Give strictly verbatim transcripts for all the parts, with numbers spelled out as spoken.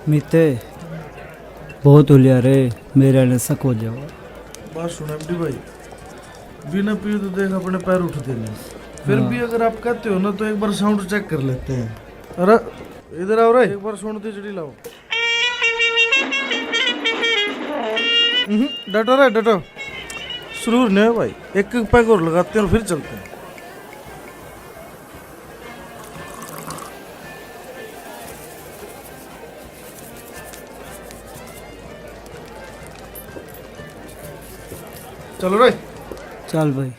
मीते बहुत उलिया रे, मेरे ने शक हो जाओ। बात सुन एमडी भाई, बिना पिए तो देख अपने पैर उठते नहीं। फिर हाँ। भी अगर आप कहते हो ना तो एक बार साउंड चेक कर लेते हैं। अरे इधर आओ रे, एक बार सुन दी चिड़ी लाओ। हम्म, डटो रे डटो, सुरूर नहीं है भाई। एक एक पैक और लगाते हैं और फिर चलते हैं। चलो रे। चल भाई।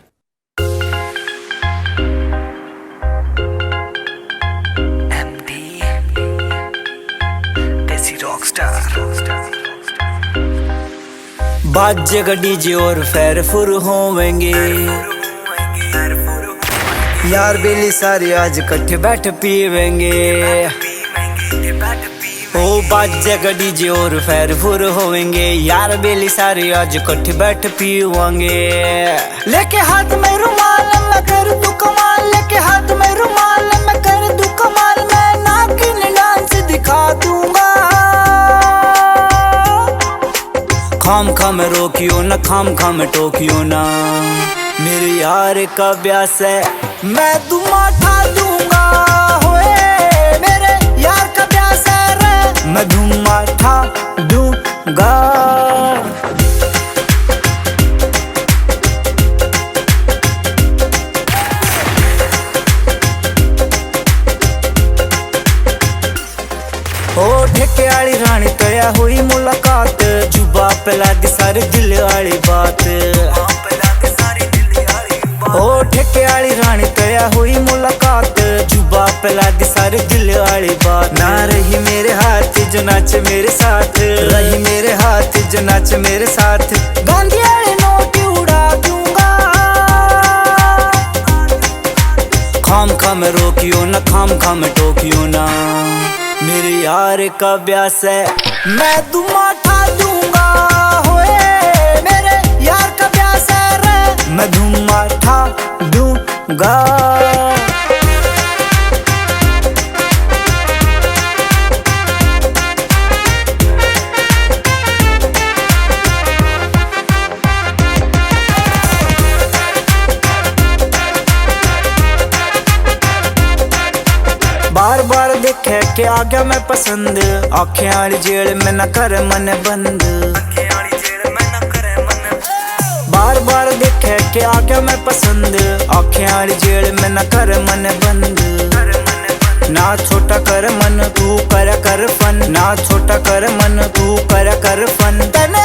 बाजेगा डीजे और फेर फुर होवेंगे, यार बेली सारे आज कट्ठे बैठ पीवेंगे। ओ बाजेगा डीजे और फेर फुर होवेंगे, यार बेली सारे आज कट्ठे बैठ पीवांगे। लेके हाथ में रुमाल मैं कर दूं कमाल, लेके हाथ में रुमाल मैं कर दूं कमाल, मैं नागिन डांस दिखा दूंगा। खाम खाम रोकियो ना, खाम खाम टोकियो ना, मेरे यार का ब्यास है मैं दुमा ठा दूंगा। होए मेरे यार का ब्यास है रे, मैं दुमा ठा दूंगा। ओ ठेके वाली रानी तया हुई मुलाकात, जुबा पला दी सारे दिल वाली बात। ओ ठेके वाली रानी तया हुई मुलाकात, जुबा पला दी सारे दिल वाली बात। ना रही मेरे हाथ जो नाच मेरे साथ, रही मेरे हाथ जो नाच मेरे साथ, गांधी वाले नोट उड़ा दूंगा। खाम खाम रोकियो ना, खाम खाम टोकियो ना, मेरे यार का ब्यास है मैं दुमा ठा दूंगा। होए मेरे यार का ब्यास है रे, मैं दुमा ठा दूंगा। बार बार देखे के आ गया मैं पसंद, आँखें वाली जेल में न कर मन बंद। बार बार देखे के आ गया मैं पसंद, आँखें वाली जेल में न कर मन बंद। ना छोटा कर मन तू कर कर फन, ना छोटा कर मन तू कर कर फन।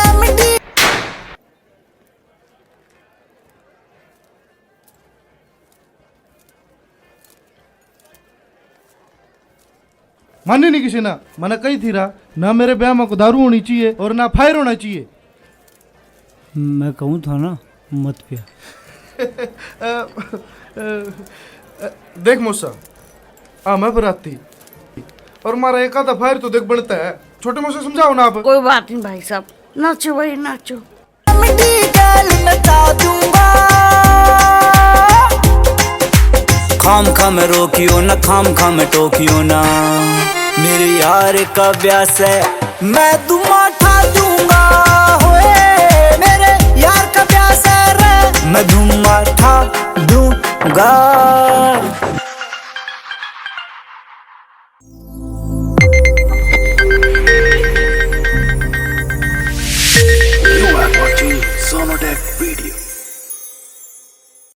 मानी नहीं किसी ना, मैंने कही थी रहा ना मेरे ब्याह में दारू होनी चाहिए और ना फायर होना चाहिए। मैं कहूँ था ना मत पिया। देख मौसा, आ मैं बराती और मारा एक आधा फायर तो देख बनता है। छोटे मौसा समझाओ ना आप। कोई बात नहीं भाई साहब, नाचो भाई नाचो। खाम खाम रोकियो ना, खाम खाम टोकियो ना, मेरे यार का ब्यास है मैं दुमा ठा दूंगा। होए मेरे यार का ब्यास है रे, मैं दुमा ठा दूंगा।